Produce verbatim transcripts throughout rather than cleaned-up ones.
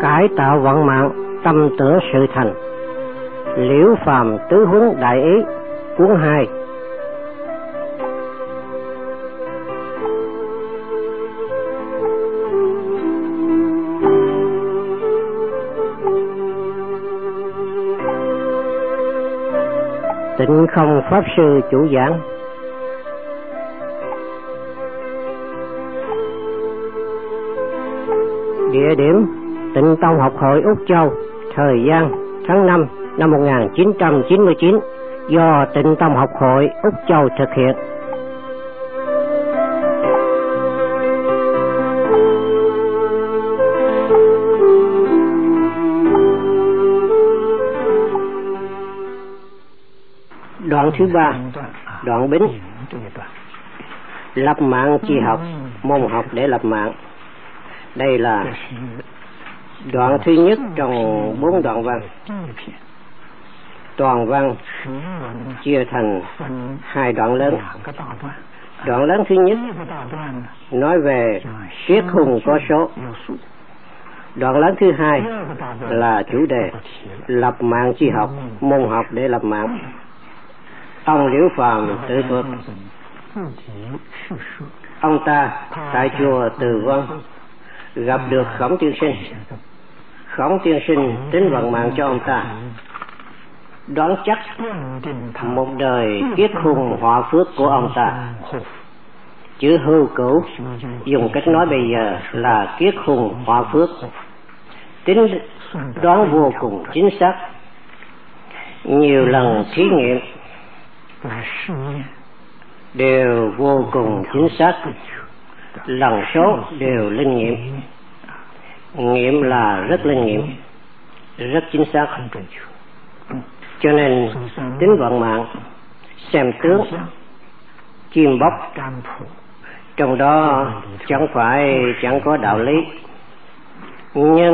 cải tạo vận mạng, tâm tưởng sự thành. Liễu Phàm tứ huấn đại ý, cuốn hai. Tịnh Không Pháp Sư chủ giảng. Địa điểm Tịnh Tông Học hội Úc Châu. Thời gian tháng năm năm một nghìn chín trăm chín mươi chín, do Tịnh Tông Học hội Úc Châu thực hiện. Đoạn thứ ba, đoạn bính. Lập mạng chi học, môn học để lập mạng. Đây là đoạn thứ nhất trong bốn đoạn văn. Toàn văn chia thành hai đoạn lớn. Đoạn lớn thứ nhất nói về kiết hùng có số. Đoạn lớn thứ hai là chủ đề lập mạng chi học, môn học để lập mạng. Ông Liễu Phàm tự thuật. Ông ta tại chùa Từ Vân gặp được Khổng Tiên Sinh. Khổng Tiên Sinh tính vận mạng cho ông ta, đoán chắc một đời kiết hùng họa phước của ông ta. Chữ hưu cửu dùng cách nói bây giờ là kiết hùng họa phước, tính đoán vô cùng chính xác. Nhiều lần thí nghiệm đều vô cùng chính xác, lần số đều linh nghiệm. Nghiệm là rất linh nghiệm, rất chính xác. Cho nên tính vận mạng, xem tướng, chim bóc, trong đó chẳng phải chẳng có đạo lý. Nhưng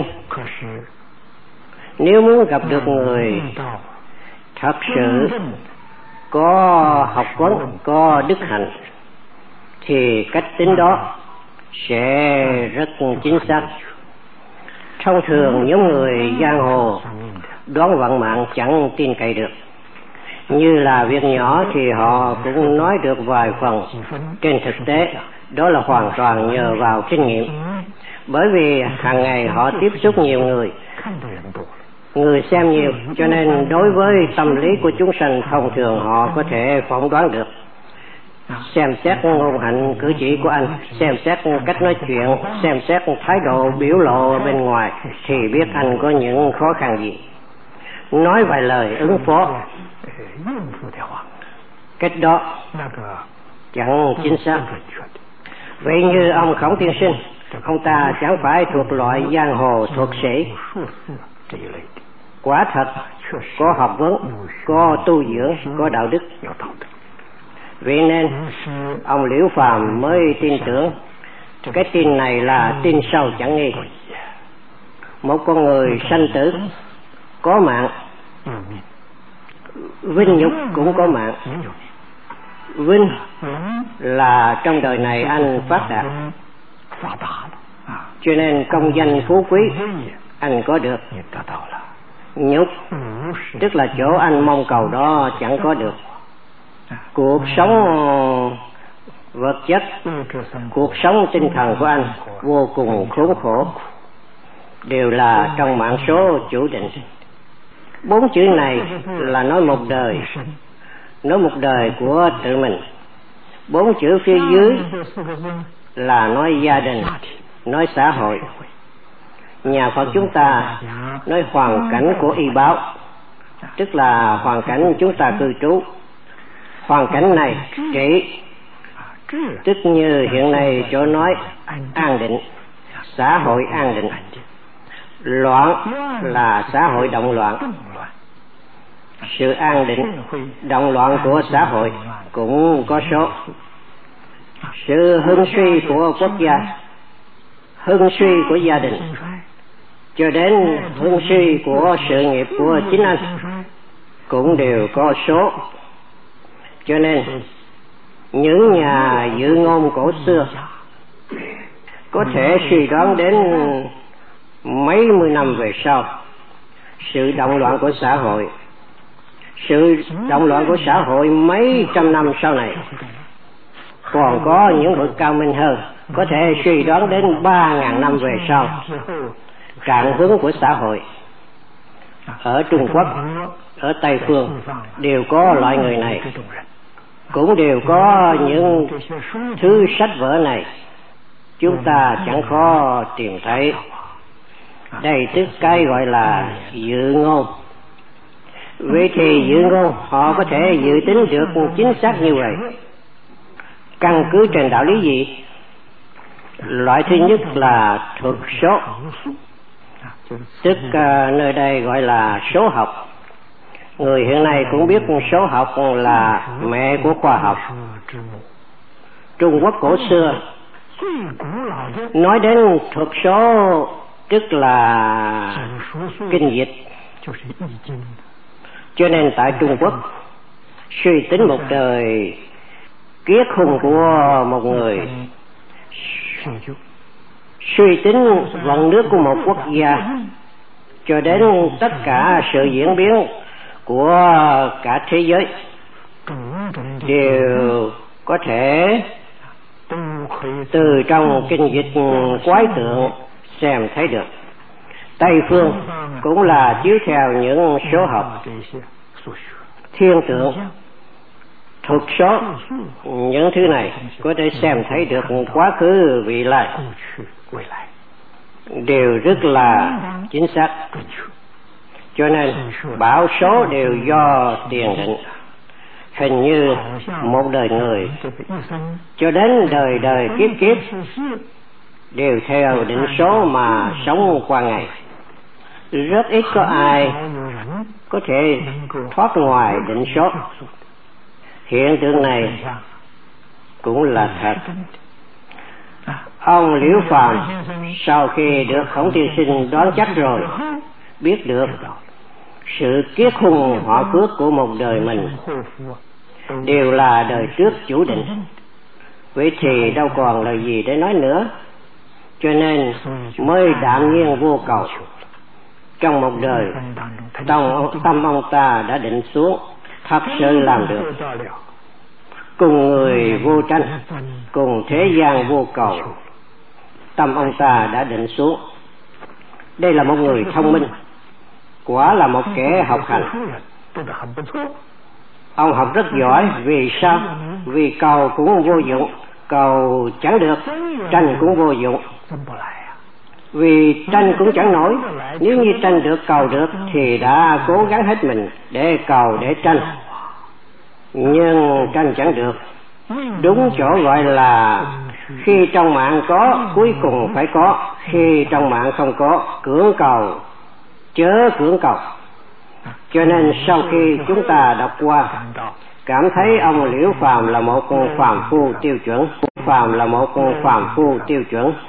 nếu muốn gặp được người thật sự có học vấn, có đức hạnh, thì cách tính đó sẽ rất chính xác. Thông thường nhóm người giang hồ đoán vận mạng chẳng tin cậy được. Như là việc nhỏ thì họ cũng nói được vài phần. Trên thực tế đó là hoàn toàn nhờ vào kinh nghiệm. Bởi vì hàng ngày họ tiếp xúc nhiều người, người xem nhiều, cho nên đối với tâm lý của chúng sanh thông thường họ có thể phỏng đoán được. Xem xét ngôn hạnh cử chỉ của anh, xem xét cách nói chuyện, xem xét thái độ biểu lộ bên ngoài thì biết anh có những khó khăn gì. Nói vài lời ứng phó, cách đó chẳng chính xác. Vậy như ông Khổng Tiên Sinh, ông ta chẳng phải thuộc loại giang hồ thuật sĩ, quả thật có học vấn, có tu dưỡng, có đạo đức. Vì nên ông Liễu Phàm mới tin tưởng. Cái tin này là tin sâu chẳng nghi. Một con người sanh tử có mạng, vinh nhục cũng có mạng. Vinh là trong đời này anh phát đạt, cho nên công danh phú quý anh có được. Nhục tức là chỗ anh mong cầu đó chẳng có được. Cuộc sống vật chất, cuộc sống tinh thần của anh vô cùng khốn khổ, đều là trong mạng số chủ định. Bốn chữ này là nói một đời, nói một đời của tự mình. Bốn chữ phía dưới là nói gia đình, nói xã hội. Nhà Phật chúng ta nói hoàn cảnh của y báo, tức là hoàn cảnh chúng ta cư trú. Hoàn cảnh này trị, tức như hiện nay chỗ nói an định, xã hội an định. Loạn là xã hội động loạn. Sự an định, động loạn của xã hội cũng có số. Sự hưng suy của quốc gia, hưng suy của gia đình, cho đến hưng suy của sự nghiệp của chính anh cũng đều có số. Cho nên những nhà dự ngôn cổ xưa có thể suy đoán đến mấy mươi năm về sau, sự động loạn của xã hội, sự động loạn của xã hội mấy trăm năm sau này còn có những bậc cao minh hơn, có thể suy đoán đến ba ngàn năm về sau, trạng hướng của xã hội ở Trung Quốc, ở Tây Phương đều có loại người này, cũng đều có những thứ sách vở này, chúng ta chẳng khó tìm thấy. Đây tức cái gọi là dự ngôn. Vậy thì dự ngôn họ có thể dự tính được chính xác như vậy căn cứ trên đạo lý gì? Loại thứ nhất là thuật số, tức uh, nơi đây gọi là số học. Người hiện nay cũng biết số học là mẹ của khoa học. Trung Quốc cổ xưa nói đến thuật số tức là kinh dịch, cho nên tại Trung Quốc suy tính một đời kiết khung của một người, suy tính vận nước của một quốc gia, cho đến tất cả sự diễn biến của cả thế giới đều có thể từ trong kinh dịch quái tượng xem thấy được. Tây phương cũng là chiếu theo những số học, thiên tượng, thuật số, những thứ này có thể xem thấy được quá khứ vị lai, đều rất là chính xác. Cho nên bảo số đều do tiền định. Hình như một đời người cho đến đời đời kiếp kiếp đều theo định số mà sống qua ngày. Rất ít có ai có thể thoát ngoài định số. Hiện tượng này cũng là thật. Ông Liễu Phàm sau khi được Khổng Tiên Sinh đoán chắc rồi, biết được sự kiết khung họ phước của một đời mình đều là đời trước chủ định, vậy thì đâu còn lời gì để nói nữa. Cho nên mới đạm nhiên vô cầu. Trong một đời tâm, tâm ông ta đã định xuống, thật sự làm được. Cùng người vô tranh, cùng thế gian vô cầu, tâm ông ta đã định xuống. Đây là một người thông minh, quả là một kẻ học hành. Ông học rất giỏi. Vì sao? Vì cầu cũng vô dụng, cầu chẳng được, tranh cũng vô dụng. Vì tranh cũng chẳng nổi. Nếu như tranh được, cầu được thì đã cố gắng hết mình để cầu, để tranh, nhưng tranh chẳng được. Đúng chỗ gọi là khi trong mạng có, cuối cùng phải có. Khi trong mạng không có, cưỡng cầu chớ cưỡng cầu. Cho nên sau khi chúng ta đọc qua, cảm thấy ông Liễu Phàm là một phàm phu tiêu chuẩn, phàm là một phàm phu tiêu chuẩn.